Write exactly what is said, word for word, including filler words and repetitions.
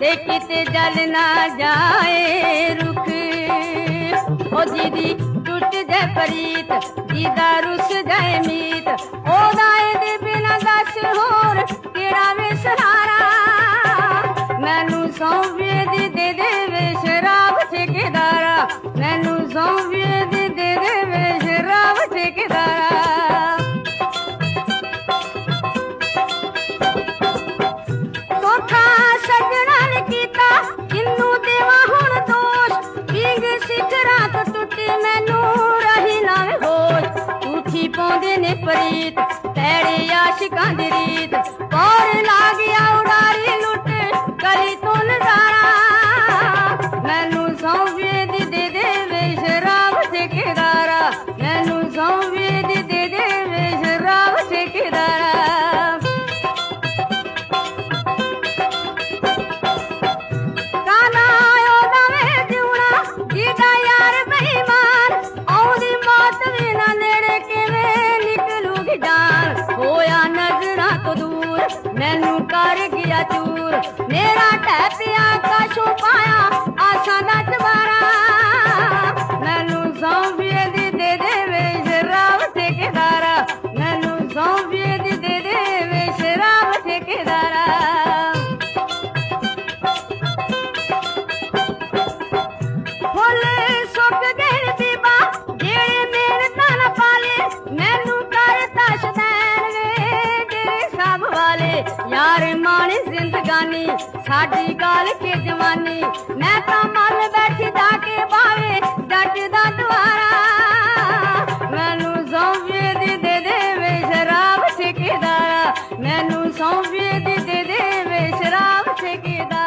ते किते जल ना जाए रुख। ओ जिदी टुट जाए प्रीत जिदा रुस जाए मीत ओदा दे बिना दस होर केड़ा वे सहारा। मैनू सौंपे दी दे दे वे शराब ठेकेदारा मैनू सौंपे दी दे दे वे शराब ठेकेदारा। धोखा सजना ने कीता किन्नू देवा हुण दोष पींग सिखरा तो टुटी मैनू रही ना होश। झूठी पाउंदे ने प्रीत तैड़े आशिकां दी रीत कौर ला गया उडारी लुट गली तो नजारा। मैनू सौंपे दी दे दे वे शराब ठेकेदारा मैनू सौंपे दी दे दे वे शराब ठेकेदारा। मैनू कर गया चूर मेरा टैपिया कशू पाया आशा दा चबारा। मैनू सौंपे दी दे दे वे शराब ठेकेदारा मैनू सौंपे दी दे दे वे शराब ठेकेदारा। फुल सुक गए बीबा जेड़े मेहनतां ना पाले मैनू कर तशदैन वे तेरे सब वाले। यार माने जिंदगानी साडी गाल के जवानी मैं तां मन बैठी जाके बावे जट दा द्वारा। मैनू सौंपे दी दे दे वे शराब ठेकेदारा मैनू सौंपे दी दे दे वे शराब ठेकेदारा।